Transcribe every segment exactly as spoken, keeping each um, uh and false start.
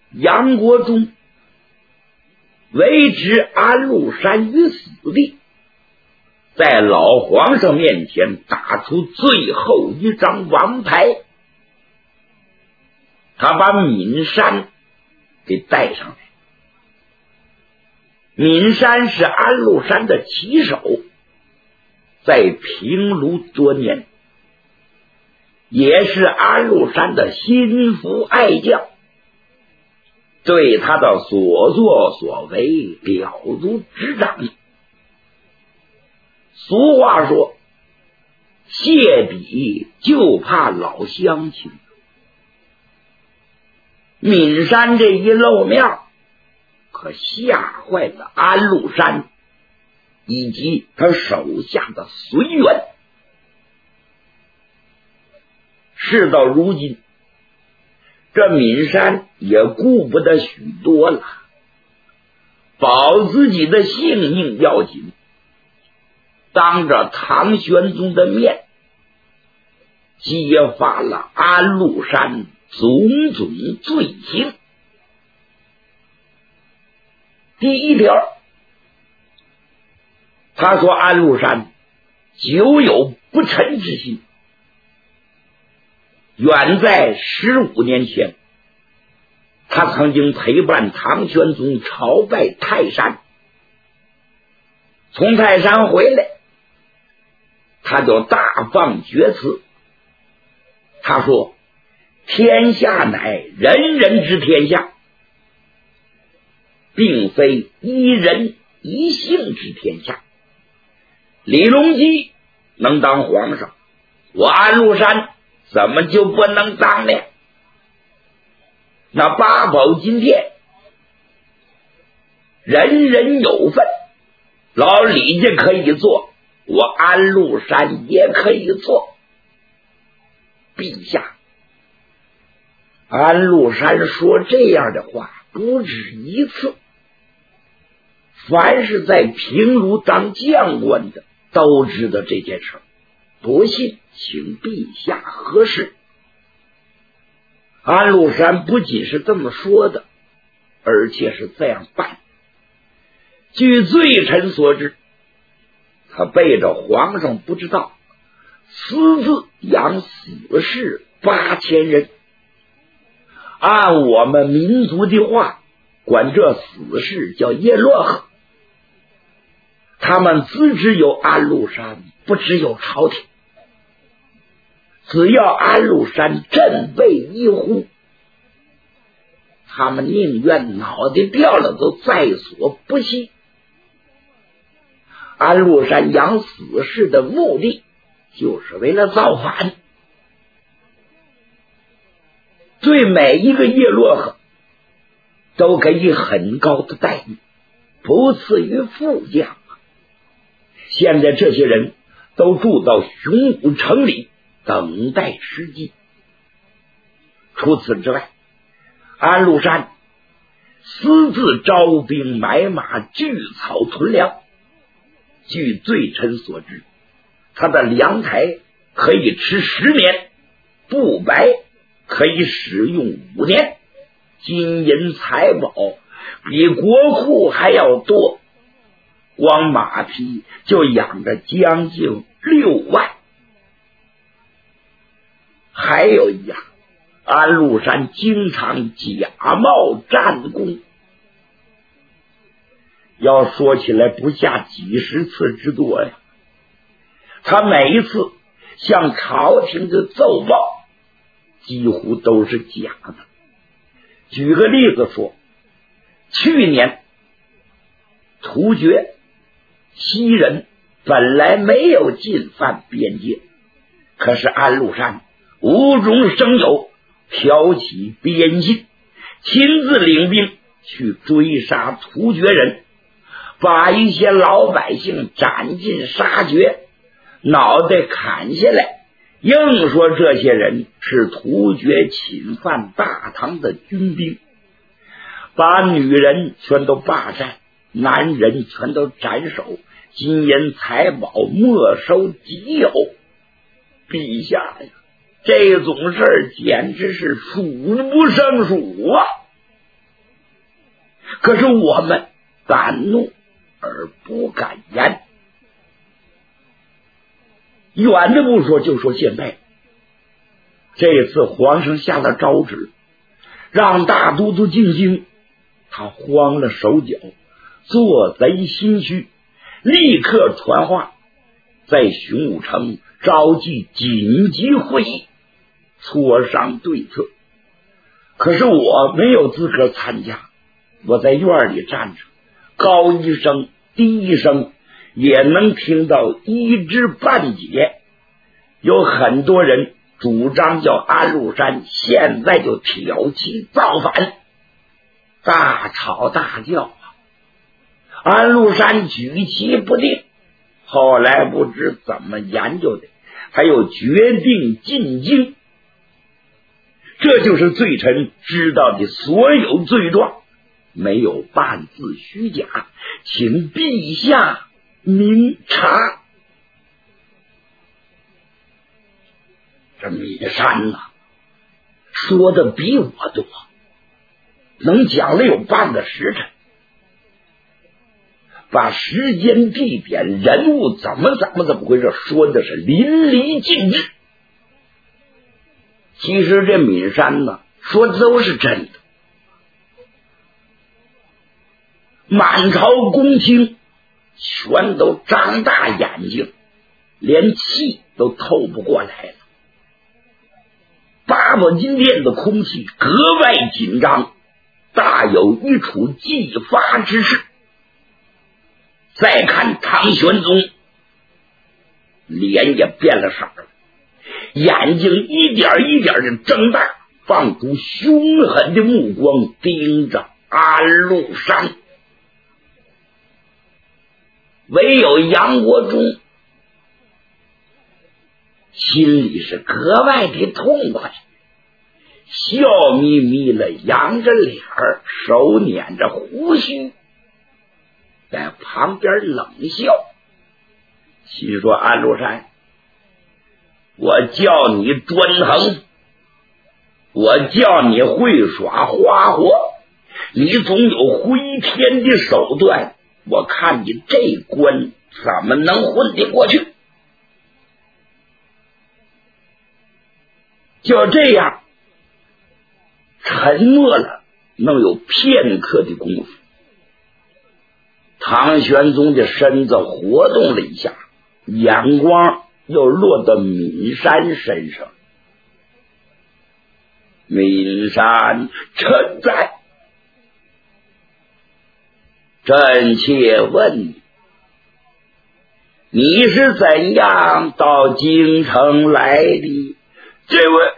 杨国忠为置安禄山于死地，在老皇上面前打出最后一张王牌，他把闵山给带上来。闵山是安禄山的旗手，在平卢多年，也是安禄山的心腹爱将，对他的所作所为了如指掌。俗话说，谢笔就怕老乡亲。闵山这一露面，可吓坏了安禄山以及他手下的随员。事到如今，这闵山也顾不得许多了，保自己的性命要紧，当着唐玄宗的面揭发了安禄山种种罪行。第一条，他说安禄山久有不臣之心。远在十五年前，他曾经陪伴唐玄宗朝拜泰山，从泰山回来，他就大放厥词。他说，天下乃人人之天下，并非一人一姓之天下。李隆基能当皇上，我安禄山怎么就不能当呢？那八宝金殿人人有份，老李家可以做，我安禄山也可以做。陛下，安禄山说这样的话不止一次，凡是在平卢当将官的都知道这件事，不信请陛下核实。安禄山不仅是这么说的，而且是这样办。据罪臣所知，他背着皇上不知道，私自养死士八千人。按我们民族的话，管这死士叫叶洛河。他们自知有安禄山，不只有朝廷。只要安禄山振臂一呼，他们宁愿脑袋掉了都在所不惜。安禄山养死士的目的就是为了造反，对每一个叶洛河都给予很高的待遇，不次于副将。现在这些人都住到雄武城里等待时机。除此之外，安禄山私自招兵买马，聚草屯粮。据罪臣所知，他的粮台可以吃十年，布白可以使用五年，金银财宝比国库还要多，光马匹就养着将近六万。还有一样，安禄山经常假冒战功，要说起来不下几十次之多呀。他每一次向朝廷的奏报几乎都是假的。举个例子说，去年突厥西人本来没有进犯边界，可是安禄山无中生有，挑起边信，亲自领兵去追杀突厥人，把一些老百姓斩尽杀绝，脑袋砍下来，硬说这些人是突厥侵犯大唐的军兵，把女人全都霸占，男人全都斩首，金银财宝没收己有。陛下呀，这种事儿简直是数不胜数啊！ 可是我们敢怒而不敢言。远的不说，就说现在，这次皇上下了诏旨，让大都督进京，他慌了手脚，做贼心虚，立刻传话，在雄武城召集紧急会议，磋商对策。可是我没有资格参加，我在院里站着，高一声低一声也能听到一知半解。有很多人主张叫安禄山现在就挑起造反，大吵大叫啊！安禄山举棋不定，后来不知怎么研究的，他又决定进京。这就是罪臣知道的所有罪状，没有半字虚假，请陛下明察。这芈山呐、啊，说的比我多，能讲了有半个时辰，把时间地点人物怎么怎么怎么回事说的是淋漓尽致。其实这芈山呢，说的都是真的。满朝公卿全都张大眼睛，连气都透不过来了。八宝金殿的空气格外紧张，大有一处继发之势。再看唐玄宗，脸也变了色了，眼睛一点一点的睁大，放出凶狠的目光盯着安禄山。唯有杨国忠心里是格外的痛快，笑眯眯的扬着脸儿，手捻着胡须，在旁边冷笑，心说安禄山，我叫你专横，我叫你会耍花活，你总有回天的手段，我看你这关怎么能混得过去。就这样沉默了能有片刻的功夫，唐玄宗的身子活动了一下，眼光又落到岷山身上。岷山，臣在。臣妾问你，你是怎样到京城来的？这位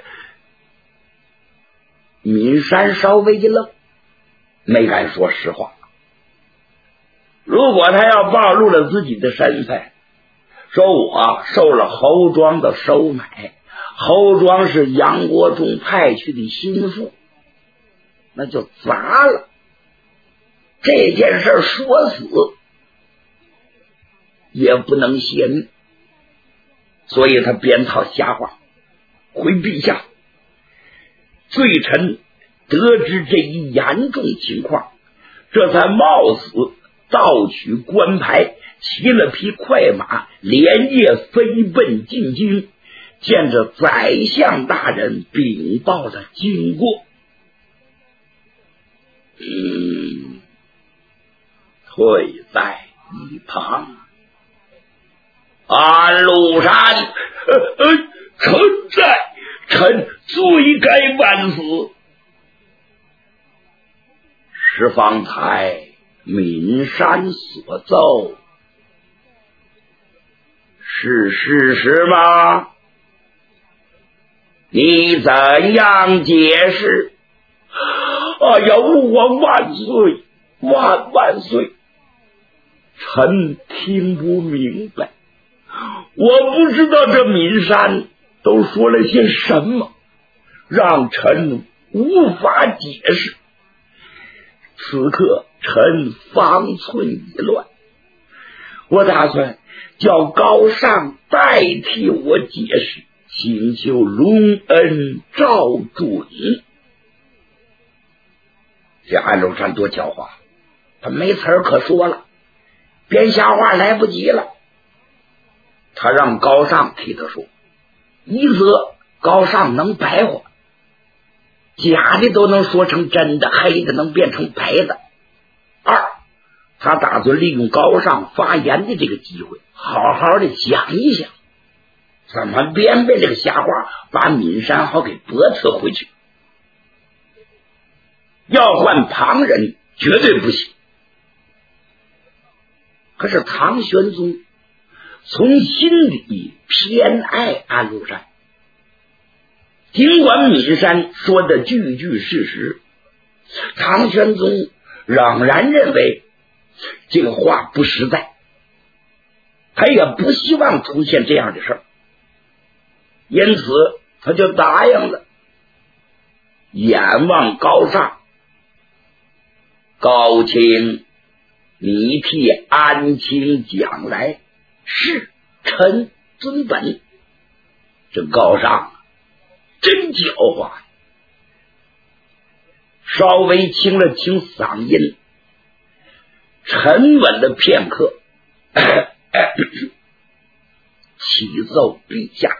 岷山稍微一愣，没敢说实话。如果他要暴露了自己的身份，说我受了侯庄的收买，侯庄是杨国忠派去的心腹，那就砸了。这件事说死也不能泄密，所以他编套瞎话。回陛下，罪臣得知这一严重情况，这才冒死盗取官牌，骑了匹快马，连夜飞奔进京，见着宰相大人禀报了经过。嗯，退在一旁。安禄山，呃呃，臣在，臣罪该万死。是方才岷山所奏是事实吗？你怎样解释？哎呀，吾王万岁，万万岁！臣听不明白，我不知道这岷山都说了些什么，让臣无法解释。此刻臣方寸已乱，我打算叫高尚代替我解释，请求隆恩照准。这安禄山多狡猾， 他没词儿可说了，编瞎话来不及了。他让高尚替他说，一则高尚能白话，假的都能说成真的，黑的能变成白的。二，他打算利用高尚发言的这个机会，好好的想一想怎么编编这个瞎话，把闵山好给驳斥回去。要换旁人绝对不行。可是唐玄宗从心里偏爱安禄山，尽管闵山说的句句事实，唐玄宗仍然认为这个话不实在，他也不希望出现这样的事儿，因此他就答应了。眼望高尚，高卿，你替安卿讲来，是臣遵本。这高尚真狡猾，稍微清了清嗓音，沉稳的片刻，启奏陛下，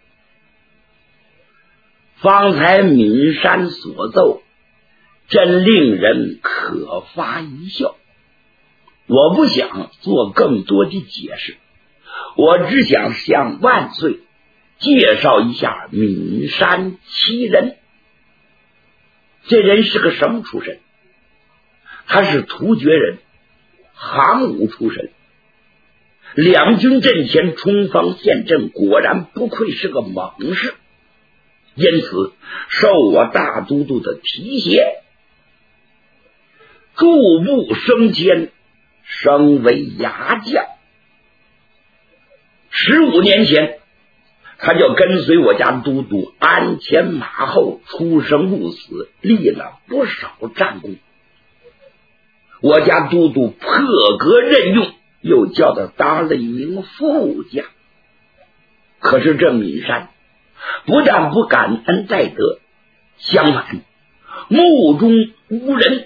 方才闵山所奏真令人可发一笑，我不想做更多的解释，我只想向万岁介绍一下闵山其人。这人是个什么出身？他是突厥人，行伍出身，两军阵前冲锋陷阵，果然不愧是个猛士，因此受我大都督的提携，逐步升迁，升为牙将。十五年前，他就跟随我家都督鞍前马后，出生入死，立了不少战功。我家都督破格任用，又叫他当了一名副将。可是这闵山不但不感恩戴德，相反目中无人，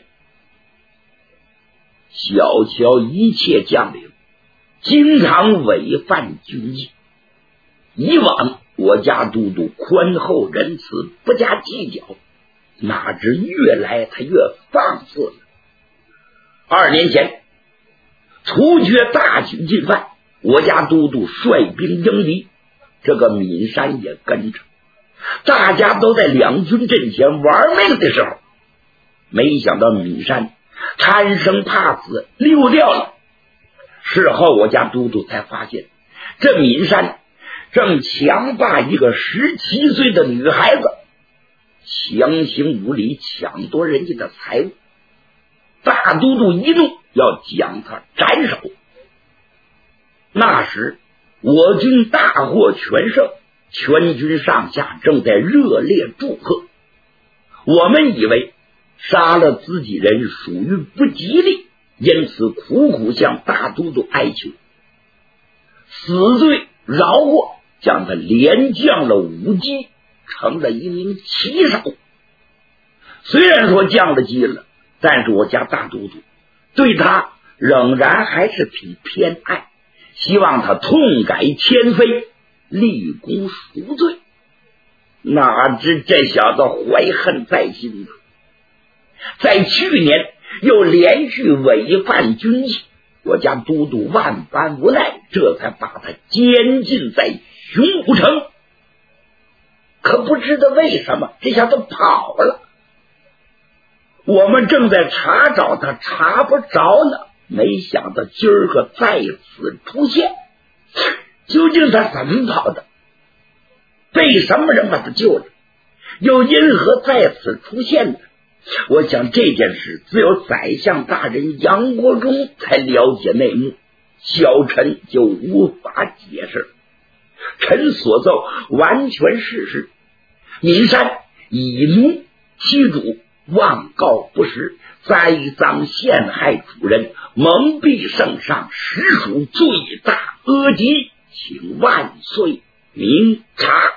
小瞧一切将领，经常违反军纪。以往我家都督宽厚仁慈，不加计较，哪知越来他越放肆了。二年前，突厥大举进犯，我家都督率兵迎敌，这个闵山也跟着，大家都在两军阵前玩命的时候，没想到闵山贪生怕死溜掉了。事后我家都督才发现，这闵山正强霸一个十七岁的女孩子，强行无理抢夺人家的财物。大都督一怒，要将他斩首。那时我军大获全胜，全军上下正在热烈祝贺。我们以为杀了自己人属于不吉利，因此苦苦向大都督哀求，死罪饶过，将他连降了五级，成了一名骑手。虽然说降了级了，但是我家大都督对他仍然还是挺偏爱，希望他痛改前非，立功赎罪。哪知这小子怀恨在心呢，在去年又连续违反军纪，我家都督万般无奈，这才把他监禁在熊武城。可不知道为什么这小子跑了，我们正在查找他，查不着呢，没想到今儿个再次出现。究竟他怎么跑的？被什么人把他救了？又因何再次出现呢？我想这件事只有宰相大人杨国忠才了解内幕，小臣就无法解释。臣所奏完全事实，闵山以奴欺主，妄告不实，栽赃陷害主人，蒙蔽圣上，实属罪大恶极，请万岁明察。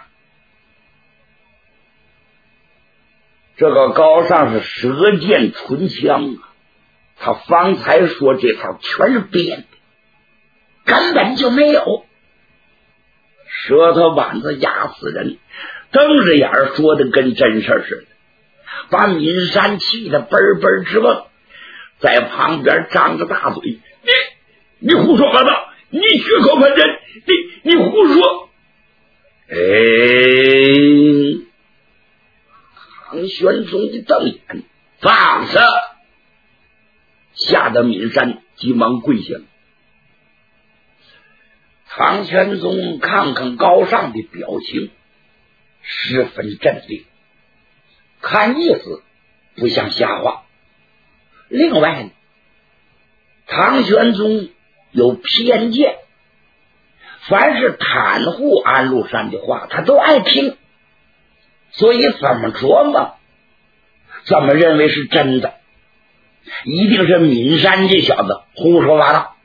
这个高尚是舌剑唇枪啊， 他方才说这套全是编的，根本就没有。舌头板子压死人，瞪着眼说的跟真事似的，把闵山气得嘣嘣直蹦，在旁边张着大嘴：“你你胡说八道，你血口喷人，你你胡说！”哎，唐玄宗一瞪眼，放肆！吓得闵山急忙跪下了。唐玄宗看看高尚的表情，十分镇定，看意思不像瞎话。另外呢，唐玄宗有偏见，凡是袒护安禄山的话他都爱听，所以怎么琢磨怎么认为是真的，一定是闵山这小子胡说八道。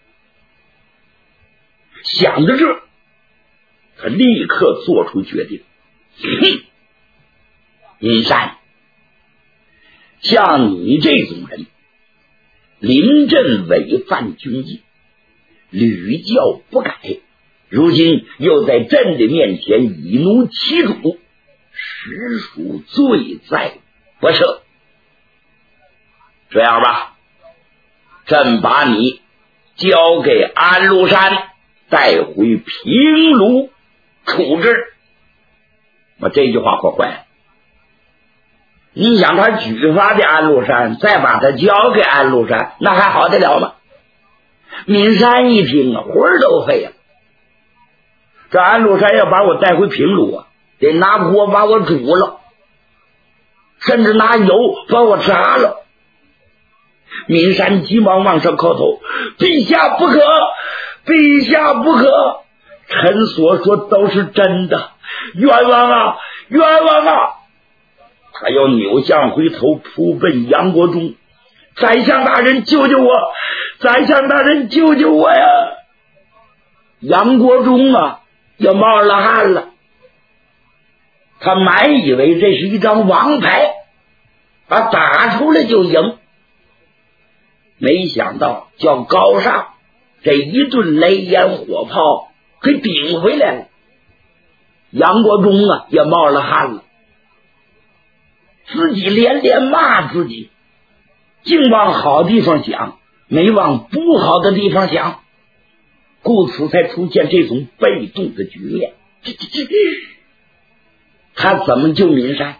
想到这，他立刻做出决定：哼，闵山，像你这种人临阵违反军纪，屡教不改，如今又在朕的面前以奴欺主，实属罪在不赦。这样吧，朕把你交给安禄山，带回平卢处置。我这句话可坏了，你想他举发的安禄山，再把他交给安禄山，那还好得了吗？闵山一听啊，魂儿都废了。这安禄山要把我带回平卢啊，得拿锅把我煮了，甚至拿油把我炸了。闵山急忙往上叩头：“陛下不可，陛下不可，臣所说都是真的，冤枉啊，冤枉啊！”他要扭向回头扑奔杨国忠：“宰相大人救救我，宰相大人救救我呀！”杨国忠啊也冒了汗了，他满以为这是一张王牌，把打出来就赢，没想到叫高尚这一顿雷烟火炮给顶回来了。杨国忠啊也冒了汗了，自己连连骂自己，净往好地方想，没往不好的地方想，故此才出现这种被动的局面。这这这，他怎么救闵山？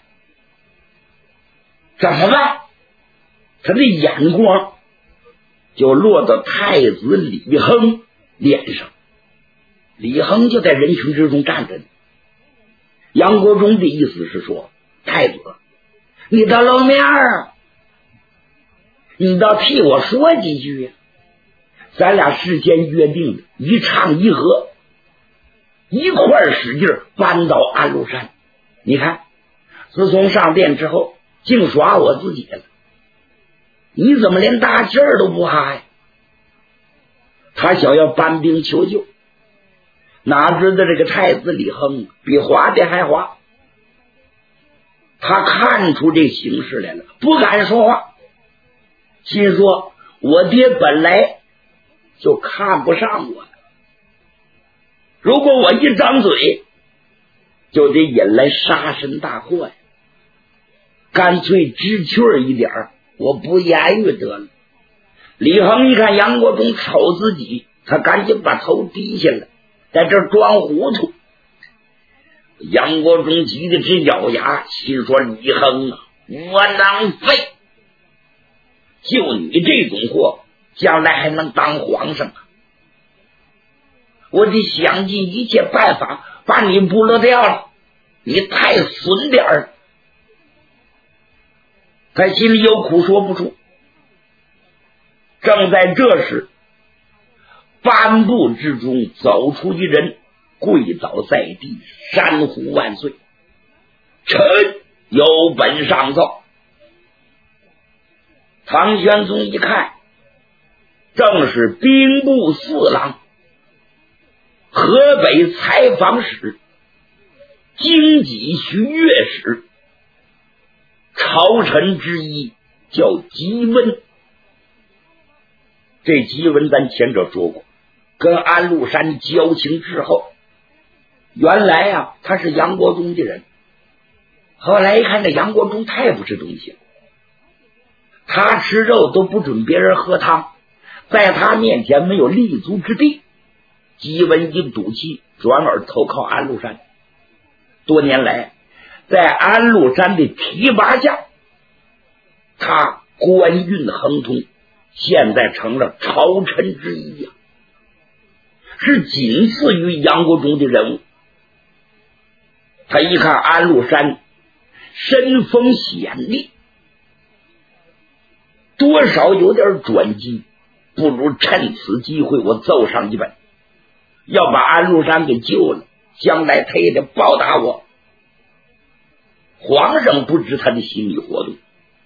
怎么办？他的眼光就落到太子李亨脸上。李亨就在人群之中站着。杨国忠的意思是说：“太子，你倒露面儿，你倒替我说几句呀！咱俩事先约定的，一唱一和，一块儿使劲扳倒安禄山。你看，自从上殿之后，净耍我自己了。你怎么连大气儿都不哈呀？”他想要搬兵求救，哪知道这个太子李亨比滑的还滑。他看出这形势来了，不敢说话，心说我爹本来就看不上我，如果我一张嘴就得引来杀身大祸呀，干脆知趣儿一点，我不言语得了。李亨一看杨国忠瞅自己，他赶紧把头低下了，在这装糊涂。杨国忠急得直咬牙，心说：“李亨啊，窝囊废！就你这种货，将来还能当皇上啊？我得想尽一切办法把你捕落掉了，你太损点儿。”他心里有苦说不出。正在这时，颁布之中走出一人，跪倒在地，山呼万岁！臣有本上奏。唐玄宗一看，正是兵部侍郎、河北采访使、京畿徐乐使，朝臣之一，叫吉温。 这吉文咱前者说过，跟安禄山交情之后，原来呀、啊、他是杨国忠的人，后来一看这杨国忠太不吃东西了，他吃肉都不准别人喝汤，在他面前没有立足之地。吉文一赌气，转而投靠安禄山。多年来，在安禄山的提拔下，他官运亨通，现在成了朝臣之一呀、啊，是仅次于杨国忠的人物。他一看安禄山身风险厉，多少有点转机，不如趁此机会我奏上一本，要把安禄山给救了，将来他也得报答我。皇上不知他的心理活动，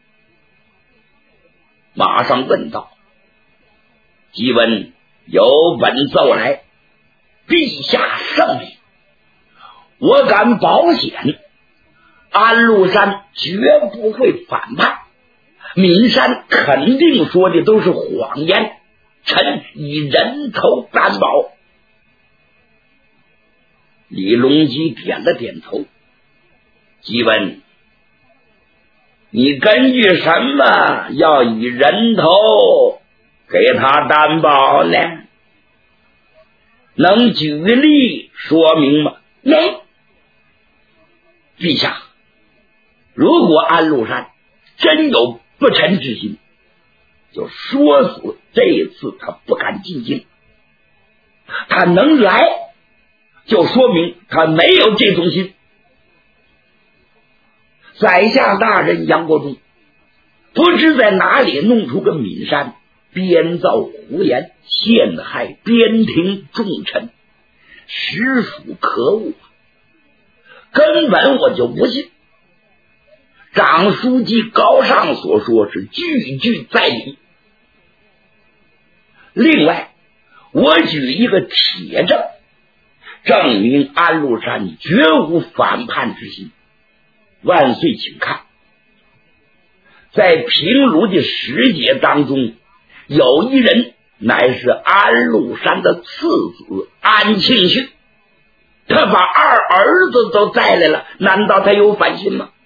马上问道：吉文有本奏来，陛下圣明，我敢保险，安禄山绝不会反叛，岷山肯定说的都是谎言，臣以人头担保。李隆基点了点头。吉文，你根据什么要以人头给他担保呢？能举例说明吗？能。陛下，如果安禄山真有不臣之心，就说死这一次他不敢进京，他能来就说明他没有这种心。宰相大人杨国忠不知在哪里弄出个岷山，编造胡言，陷害边庭重臣，实属可恶，根本我就不信。长书记高尚所说是句句在理。另外，我举一个铁证，证明安禄山绝无反叛之心。万岁，请看，在平卢的使节当中，有一人乃是安禄山的次子安庆绪，他把二儿子都带来了，难道他有反心吗？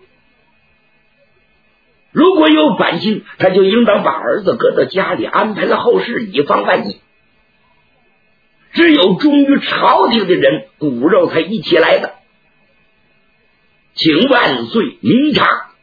如果有反心，他就应当把儿子搁到家里，安排了后事，以防万一。只有忠于朝廷的人骨肉才一起来的，请万岁明察。